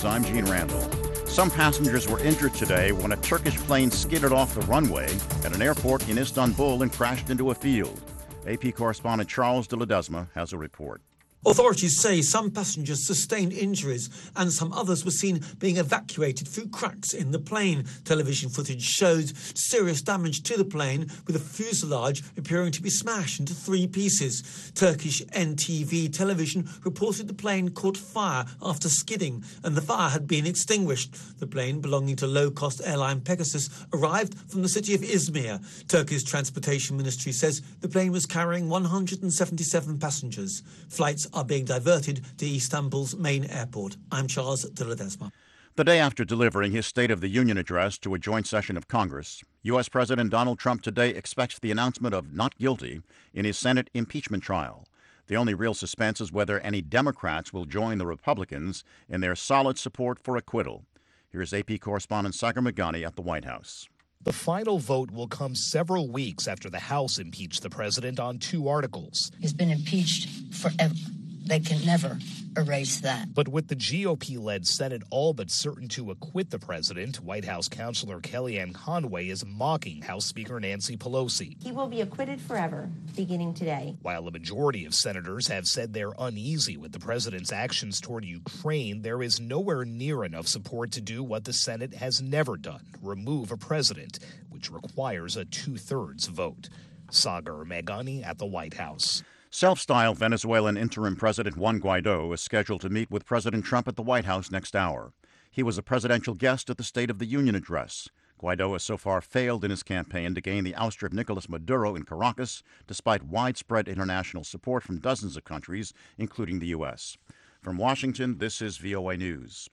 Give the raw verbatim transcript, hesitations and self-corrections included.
News, I'm Gene Randall. Some passengers were injured today when a Turkish plane skidded off the runway at an airport in Istanbul and crashed into a field. A P correspondent Charles de Ledesma has a report. Authorities say some passengers sustained injuries and some others were seen being evacuated through cracks in the plane. Television footage showed serious damage to the plane, with the fuselage appearing to be smashed into three pieces. Turkish N T V television reported the plane caught fire after skidding and the fire had been extinguished. The plane, belonging to low-cost airline Pegasus, arrived from the city of Izmir. Turkey's transportation ministry says the plane was carrying one hundred seventy-seven passengers. Flights are being diverted to Istanbul's main airport. I'm Charles de Ledesma. The day after delivering his State of the Union address to a joint session of Congress, U S. President Donald Trump today expects the announcement of not guilty in his Senate impeachment trial. The only real suspense is whether any Democrats will join the Republicans in their solid support for acquittal. Here's A P correspondent Sagar Meghani at the White House. The final vote will come several weeks after the House impeached the president on two articles. He's been impeached forever. They can never erase that. But with the G O P-led Senate all but certain to acquit the president, White House Counselor Kellyanne Conway is mocking House Speaker Nancy Pelosi. He will be acquitted forever, beginning today. While a majority of senators have said they're uneasy with the president's actions toward Ukraine, there is nowhere near enough support to do what the Senate has never done, remove a president, which requires a two-thirds vote. Sagar Meghani at the White House. Self-styled Venezuelan interim President Juan Guaido is scheduled to meet with President Trump at the White House next hour. He was a presidential guest at the State of the Union address. Guaido has so far failed in his campaign to gain the ouster of Nicolas Maduro in Caracas, despite widespread international support from dozens of countries, including the U S. From Washington, this is V O A News.